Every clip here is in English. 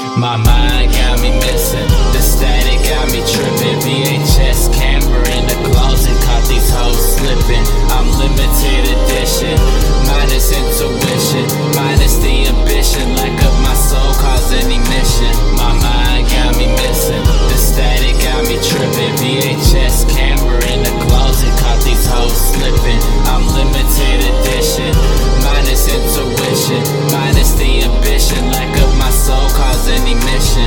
My mind got me missing, the static got me tripping. VHS camera in the closet, caught these hoes slipping. I'm limited edition, minus intuition, minus the ambition. Lack of my soul cause any mission. My mind got me missing, the static got me tripping. VHS camera in the closet, caught these hoes slipping. I'm limited edition, minus intuition, minus the ambition. Lack of my soul cause any mission.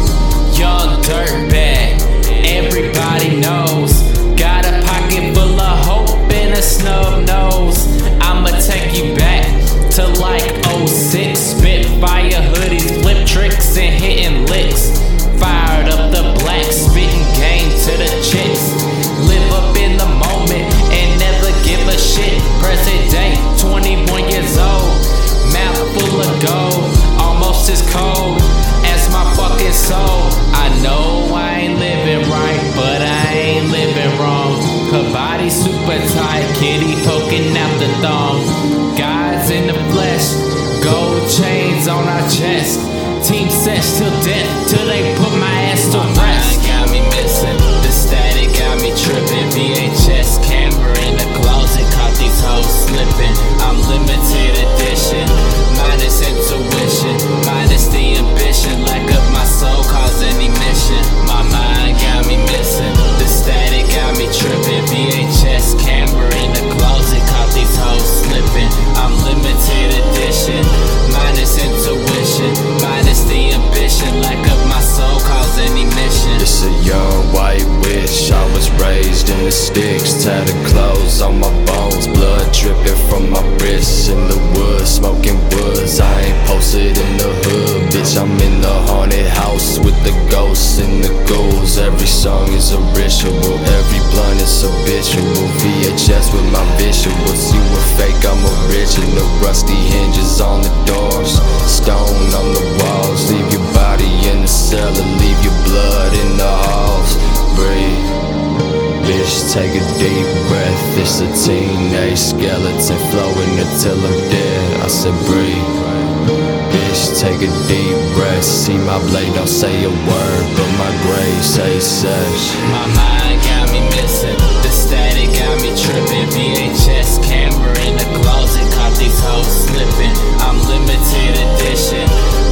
Young dirtbag, everybody knows. Got a pocket full of hope and a snub nose. I'ma take you back to like '06. Spitfire hoodies, flip tricks and hitting licks. Fired up the black, spitting game to the chicks. Live up in the moment and never give a shit. Present day, 21 years old. Mouth full of gold, almost as cold as my fucking soul. I know I ain't living right, but I ain't living wrong. Her body super tight, kitty poking out the thong. God's in the flesh, gold chains on our chest. Team sesh till death, till they put my ass to rest. My mind got me missing, the static got me tripping. VHS camera in the closet, caught these hoes slipping. I'm limited edition, minus intuition, minus the ambition. Lack of my soul cause any mission. My mind got me missing, the static got me tripping. VHS camera in the closet, caught these hoes slipping. I'm limited edition, minus intuition, minus the ambition. Lack of my soul cause any mission. It's a young white witch, I was raised in the sticks. Tattered clothes on my bones, blood dripping from my wrists. In the woods, smoking woods, I ain't posted in the hood. Bitch, I'm in the haunted house with the ghosts and the ghouls. Every song is a ritual, every blunt is habitual. VHS with my visuals, you were fake, I'm original. Rusty hinges on the doors, stone on the walls. Leave your body in the cellar, leave your blood in the halls. Breathe, bitch, take a deep breath. It's a teenage skeleton flowing until I'm dead. I said breathe, bitch, take a deep breath. See my blade don't say a word, but my grave say sesh. My mind got me missing, the static got me tripping. VHS camera in the closet, caught these hoes slipping. I'm limited edition,